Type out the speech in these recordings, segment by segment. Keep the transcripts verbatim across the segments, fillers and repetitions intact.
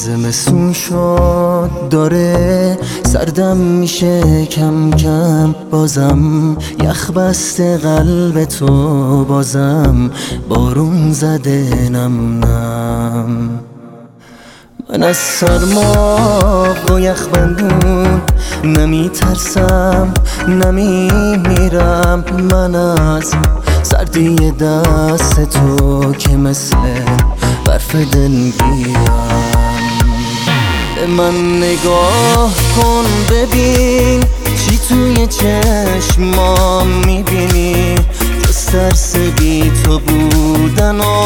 زمستون شد داره سردم میشه کم کم، بازم یخ بسته قلب تو، بازم بارون زده نم نم. من از سرما و یخ بندون نمی ترسم نمی میرم، من از سردی دست تو که مثل برف دلگیرم. به من نگاه کن ببین چی توی چشمام میبینی، جز ترس بی تو بودن و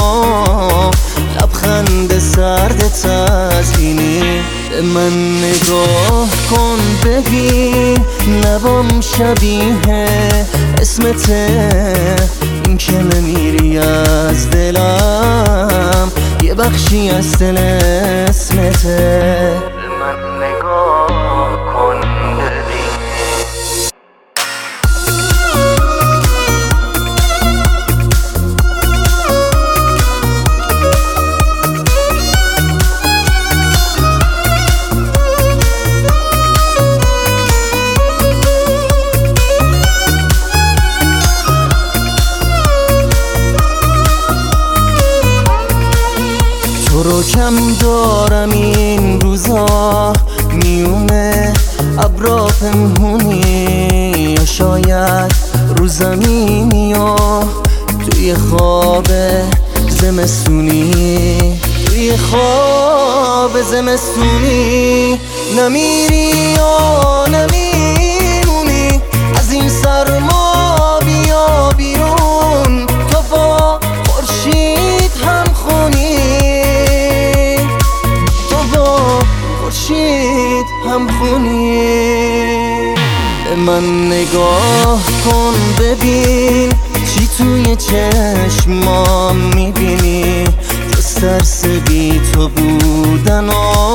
لبخند سرد تزیینی. به من نگاه کن ببین لبام شبیه اسمته، این که نمیری از دلم یه بخشی از دل اسمته. به من نگاه کن ببین تو رو کم دارم این روزا، میونه ابرا پنهونی، یا شاید رو زمینی یا توی خواب زمستونی، توی خواب زمستونی نمیری یا نمیمونی، از این سرما بیا بیرون، تو با خورشید هم خونی، خورشید هم خونی. به من نگاه کن ببین چی توی چشمام میبینی، جز ترس بی تو بودن و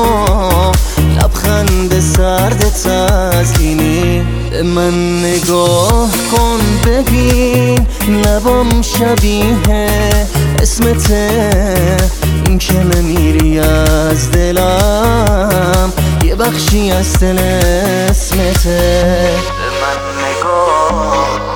لبخند سرد تزیینی. به من نگاه کن ببین لبام شبیه اسمته، این که نمیری از دلم یه بخشی از دل اسمته. به من نگاه